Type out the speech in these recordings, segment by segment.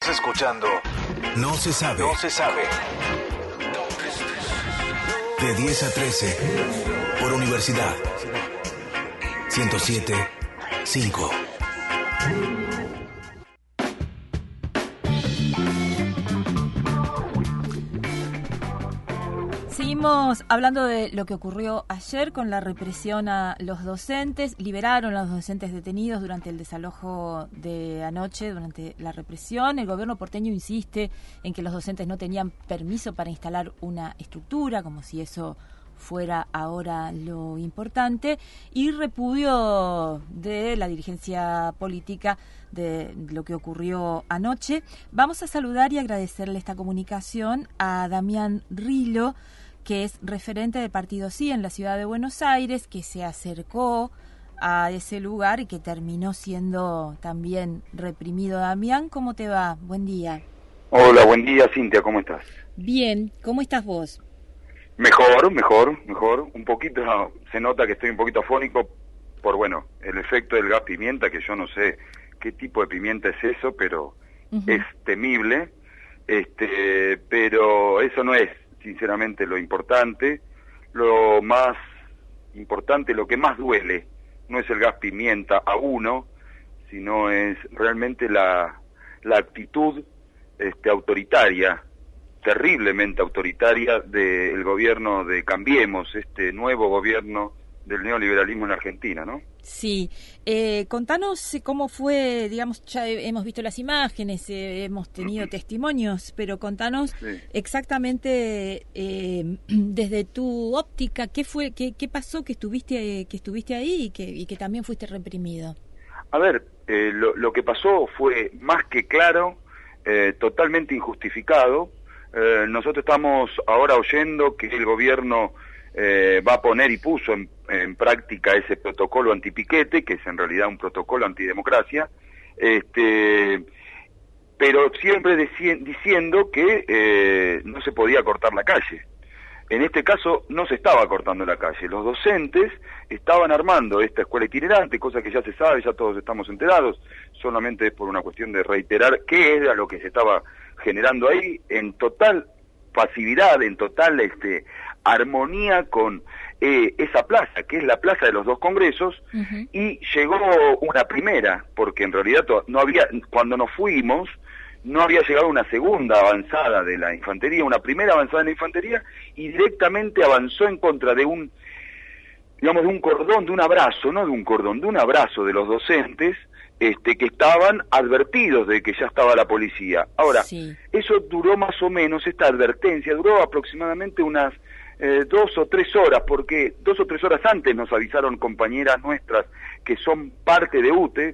escuchando No se sabe. No se sabe. De 10 a 13 por Universidad 107.5. Seguimos hablando de lo que ocurrió ayer con la represión a los docentes. Liberaron a los docentes detenidos durante el desalojo de anoche, durante la represión. El gobierno porteño insiste en que los docentes no tenían permiso para instalar una estructura, como si eso fuera ahora lo importante, y repudio de la dirigencia política de lo que ocurrió anoche. Vamos a saludar y agradecerle esta comunicación a Damián Rilo, que es referente del Partido Sí en la ciudad de Buenos Aires, que se acercó a ese lugar y que terminó siendo también reprimido. Damián, ¿cómo te va? Buen día. Hola, buen día, Cintia, ¿cómo estás? Bien, ¿cómo estás vos? Mejor. Un poquito, se nota que estoy un poquito afónico por, bueno, el efecto del gas pimienta, que yo no sé qué tipo de pimienta es eso, pero es temible, pero eso no es, sinceramente, lo importante. Lo más importante, lo que más duele, no es el gas pimienta a uno, sino es realmente la actitud autoritaria, terriblemente autoritaria del gobierno de Cambiemos, este nuevo gobierno del neoliberalismo en Argentina, ¿no? Sí. Contanos cómo fue, digamos, ya hemos visto las imágenes, hemos tenido testimonios, pero contanos exactamente desde tu óptica, qué pasó, que estuviste ahí y que también fuiste reprimido. A ver, lo que pasó fue más que claro, totalmente injustificado. Nosotros estamos ahora oyendo que el gobierno va a poner y puso en práctica ese protocolo antipiquete, que es en realidad un protocolo antidemocracia, pero siempre diciendo que no se podía cortar la calle. En este caso no se estaba cortando la calle, los docentes estaban armando esta escuela itinerante, cosa que ya se sabe, ya todos estamos enterados, solamente es por una cuestión de reiterar qué era lo que se estaba generando ahí, en total pasividad, en total armonía con esa plaza, que es la plaza de los dos congresos, y llegó una primera, porque en realidad no había, cuando nos fuimos, no había llegado una segunda avanzada de la infantería, una primera avanzada de la infantería, y directamente avanzó en contra de un cordón, de un abrazo, no de un cordón, de un abrazo de los docentes, que estaban advertidos de que ya estaba la policía. Ahora, eso duró más o menos, esta advertencia duró aproximadamente unas 2 o 3 horas, porque 2 o 3 horas antes nos avisaron compañeras nuestras que son parte de UTE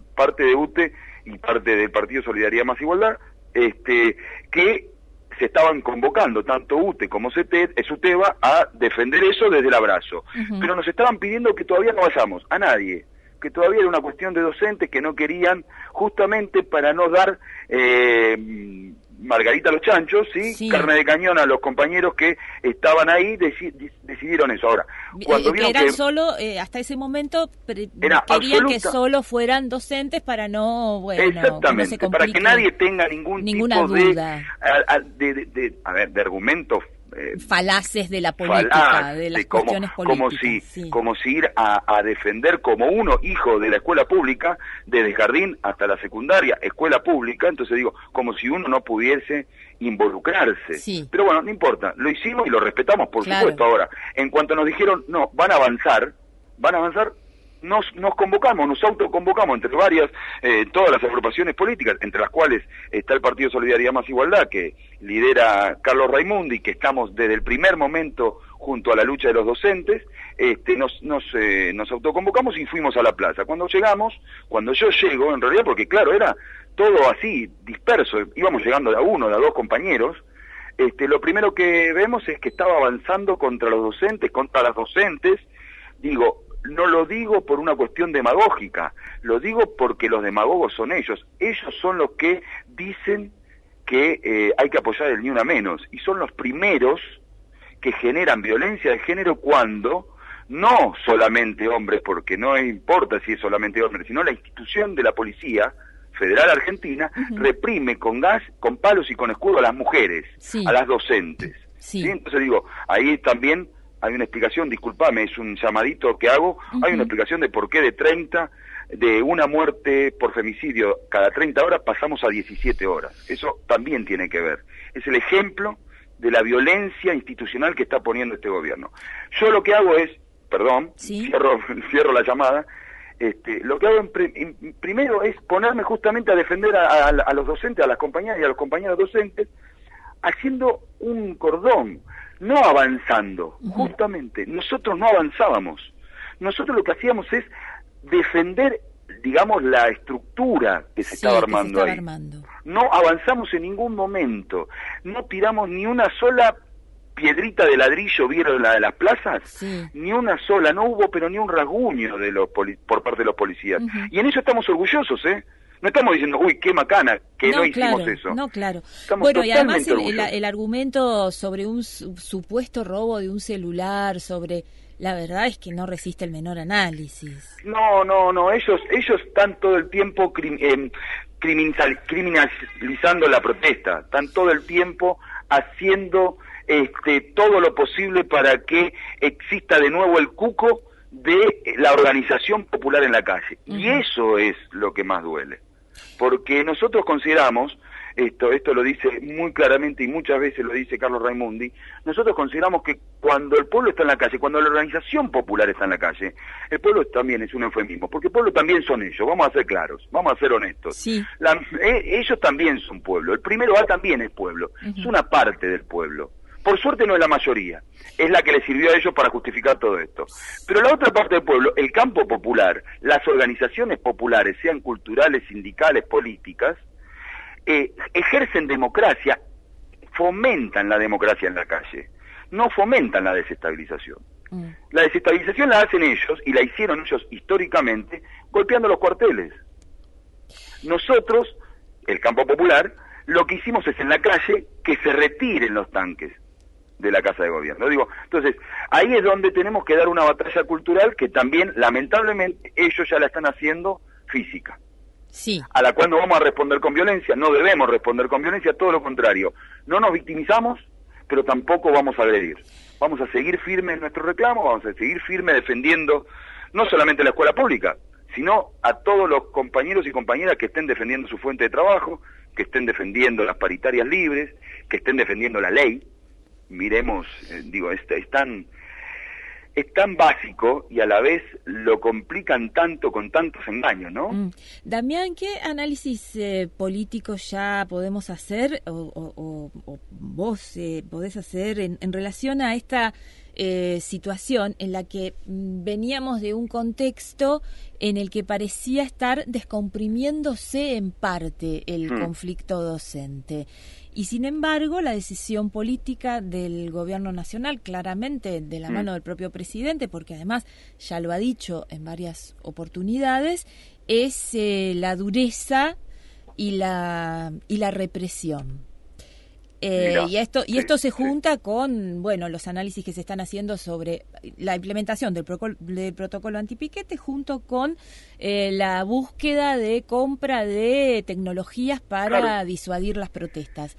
y parte del Partido Solidaridad Más Igualdad, que se estaban convocando tanto UTE como SUTEBA a defender eso desde el abrazo. Pero nos estaban pidiendo que todavía no vayamos, a nadie, que todavía era una cuestión de docentes que no querían, justamente para no dar margarita a los chanchos, carne de cañón a los compañeros que estaban ahí, decidieron eso. Ahora, cuando vieron que eran solo, hasta ese momento, querían que solo fueran docentes para no, exactamente, no para que nadie tenga ninguna tipo duda de argumentos falaces de la política, de las cuestiones políticas. Como si ir a defender como uno, hijo de la escuela pública, desde jardín hasta la secundaria, escuela pública, entonces digo, como si uno no pudiese involucrarse. Pero bueno, no importa, lo hicimos y lo respetamos, por supuesto. Ahora, en cuanto nos dijeron, no, van a avanzar, nos convocamos, nos autoconvocamos entre varias, todas las agrupaciones políticas, entre las cuales está el Partido Solidaridad Más Igualdad, que lidera Carlos Raimundi, que estamos desde el primer momento junto a la lucha de los docentes, nos autoconvocamos y fuimos a la plaza. Cuando yo llego, en realidad, porque claro, era todo así, disperso, íbamos llegando de a uno, de a dos compañeros, lo primero que vemos es que estaba avanzando contra los docentes, contra las docentes. Digo, no lo digo por una cuestión demagógica, lo digo porque los demagogos son ellos son los que dicen que hay que apoyar el Ni Una Menos, y son los primeros que generan violencia de género cuando no solamente hombres, porque no importa si es solamente hombres, sino la institución de la policía federal argentina, reprime con gas, con palos y con escudo a las mujeres, a las docentes. ¿Sí? Entonces digo, ahí también hay una explicación, discúlpame, es un llamadito que hago, hay una explicación de por qué de una muerte por femicidio cada 30 horas pasamos a 17 horas. Eso también tiene que ver. Es el ejemplo de la violencia institucional que está poniendo este gobierno. Yo lo que hago es, perdón, cierro la llamada, lo que hago primero es ponerme justamente a defender a los docentes, a las compañeras y a los compañeros docentes, haciendo un cordón, no avanzando, justamente. Nosotros no avanzábamos. Nosotros lo que hacíamos es defender, digamos, la estructura que se estaba armando ahí. No avanzamos en ningún momento, no tiramos ni una sola piedrita de ladrillo, ¿vieron la de las plazas? Ni una sola, no hubo pero ni un rasguño por parte de los policías. Y en eso estamos orgullosos, ¿eh? No estamos diciendo, uy, qué macana, que no hicimos eso. No, claro. Bueno, y además el argumento sobre un supuesto robo de un celular, la verdad es que no resiste el menor análisis. No, ellos están todo el tiempo criminalizando la protesta, están todo el tiempo haciendo todo lo posible para que exista de nuevo el cuco de la organización popular en la calle. Y eso es lo que más duele. Porque nosotros consideramos, esto lo dice muy claramente y muchas veces lo dice Carlos Raimundi, nosotros consideramos que cuando el pueblo está en la calle, cuando la organización popular está en la calle, el pueblo también es un eufemismo, porque el pueblo también son ellos, vamos a ser claros, vamos a ser honestos. Ellos también son pueblo, el primero A también es pueblo, es una parte del pueblo. Por suerte no es la mayoría, es la que le sirvió a ellos para justificar todo esto. Pero la otra parte del pueblo, el campo popular, las organizaciones populares, sean culturales, sindicales, políticas, ejercen democracia, fomentan la democracia en la calle, no fomentan la desestabilización. La desestabilización la hacen ellos, y la hicieron ellos históricamente, golpeando los cuarteles. Nosotros, el campo popular, lo que hicimos es en la calle que se retiren los tanques de la Casa de Gobierno. Entonces, ahí es donde tenemos que dar una batalla cultural que también, lamentablemente, ellos ya la están haciendo física. A la cual no vamos a responder con violencia, no debemos responder con violencia, todo lo contrario. No nos victimizamos, pero tampoco vamos a agredir. Vamos a seguir firmes en nuestro reclamo, vamos a seguir firmes defendiendo no solamente la escuela pública, sino a todos los compañeros y compañeras que estén defendiendo su fuente de trabajo, que estén defendiendo las paritarias libres, que estén defendiendo la ley. Miremos, es tan básico y a la vez lo complican tanto con tantos engaños, ¿no? Damián, ¿qué análisis político ya podemos hacer o vos podés hacer en relación a esta situación en la que veníamos de un contexto en el que parecía estar descomprimiéndose en parte el conflicto docente? Y sin embargo, la decisión política del gobierno nacional, claramente de la mano del propio presidente, porque además ya lo ha dicho en varias oportunidades, es la dureza y la represión. Y esto se junta con, los análisis que se están haciendo sobre la implementación del protocolo antipiquete, junto con la búsqueda de compra de tecnologías para disuadir las protestas.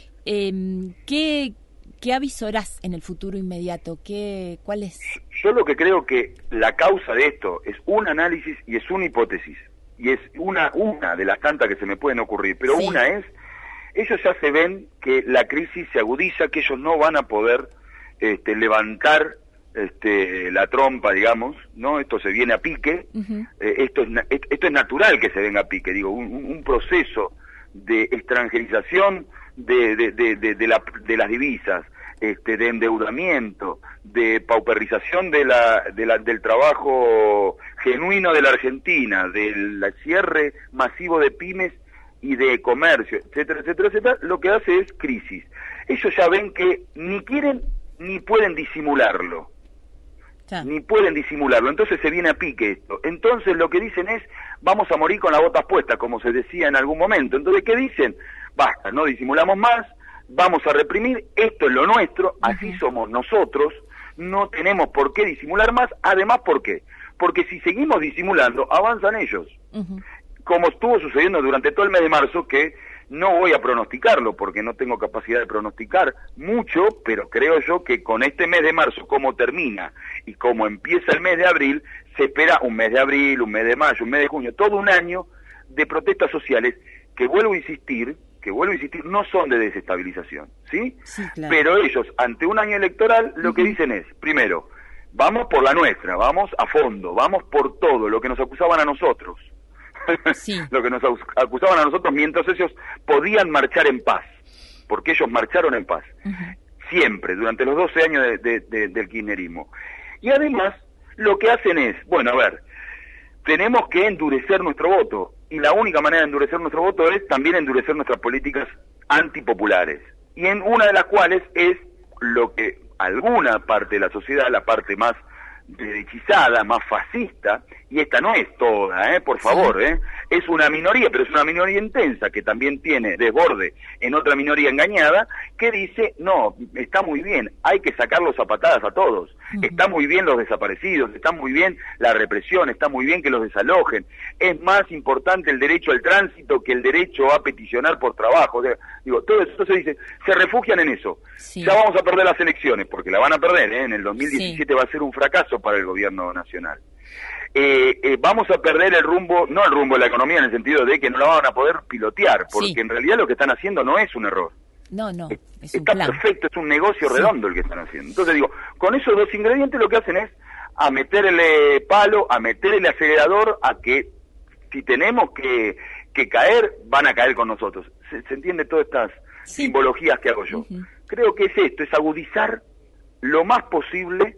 ¿Qué avisorás en el futuro inmediato? ¿Cuál es? Yo lo que creo que la causa de esto es un análisis y es una hipótesis, y es una de las tantas que se me pueden ocurrir, pero una es: ellos ya se ven que la crisis se agudiza, que ellos no van a poder levantar la trompa, digamos, ¿no? Esto se viene a pique, esto es natural que se venga a pique, un proceso de extranjerización de las divisas, de endeudamiento, de pauperización del trabajo genuino de la Argentina, del cierre masivo de pymes y de comercio, etcétera, etcétera, etcétera, lo que hace es crisis. Ellos ya ven que ni quieren ni pueden disimularlo. Ni pueden disimularlo, entonces se viene a pique esto. Entonces lo que dicen es: vamos a morir con las botas puestas, como se decía en algún momento. Entonces, ¿qué dicen? Basta, no disimulamos más, vamos a reprimir, esto es lo nuestro, así somos nosotros, no tenemos por qué disimular más. Además, ¿por qué? Porque si seguimos disimulando, avanzan ellos. como estuvo sucediendo durante todo el mes de marzo, que no voy a pronosticarlo porque no tengo capacidad de pronosticar mucho, pero creo yo que con este mes de marzo, como termina y como empieza el mes de abril, se espera un mes de abril, un mes de mayo, un mes de junio, todo un año de protestas sociales que vuelvo a insistir, no son de desestabilización, ¿sí? Sí, claro. Pero ellos, ante un año electoral, lo que dicen es, primero, vamos por la nuestra, vamos a fondo, vamos por todo, lo que nos acusaban a nosotros. Sí. Lo que nos acusaban a nosotros mientras ellos podían marchar en paz, porque ellos marcharon en paz, siempre, durante los 12 años del kirchnerismo. Y además, lo que hacen es, bueno, a ver, tenemos que endurecer nuestro voto, y la única manera de endurecer nuestro voto es también endurecer nuestras políticas antipopulares, y en una de las cuales es lo que alguna parte de la sociedad, la parte más derechizada, más fascista, y esta no es toda, por favor, es una minoría, pero es una minoría intensa que también tiene desborde en otra minoría engañada, que dice, no, está muy bien, hay que sacarlos a patadas a todos, está muy bien los desaparecidos, está muy bien la represión, está muy bien que los desalojen, es más importante el derecho al tránsito que el derecho a peticionar por trabajo, digo, todo eso se dice, se refugian en eso, ya vamos a perder las elecciones, porque la van a perder, en el 2017 va a ser un fracaso para el gobierno nacional. Vamos a perder el rumbo, no el rumbo de la economía en el sentido de que no la van a poder pilotear, porque en realidad lo que están haciendo no es un error. No, es un está plan. Perfecto, es un negocio redondo el que están haciendo. Entonces digo, con esos dos ingredientes lo que hacen es a meterle palo, a meterle acelerador, a que si tenemos que caer, van a caer con nosotros. ¿Se entiende todas estas simbologías que hago yo? Creo que es esto, es agudizar lo más posible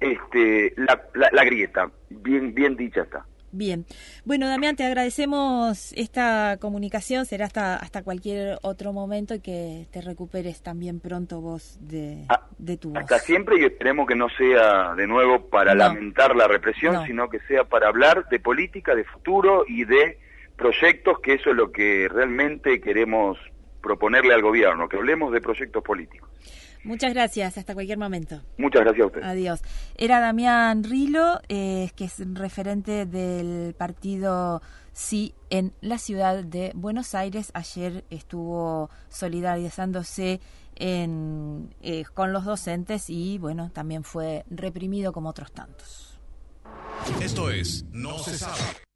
la grieta, bien dicha está. Bien. Bueno, Damián, te agradecemos esta comunicación, será hasta cualquier otro momento y que te recuperes también pronto vos de tu voz. Hasta siempre, y esperemos que no sea de nuevo para lamentar la represión, sino que sea para hablar de política, de futuro y de proyectos, que eso es lo que realmente queremos proponerle al gobierno, que hablemos de proyectos políticos. Muchas gracias, hasta cualquier momento. Muchas gracias a usted. Adiós. Era Damián Rilo, que es referente del partido Sí en la ciudad de Buenos Aires. Ayer estuvo solidarizándose con los docentes y, bueno, también fue reprimido como otros tantos. Esto es No se sabe.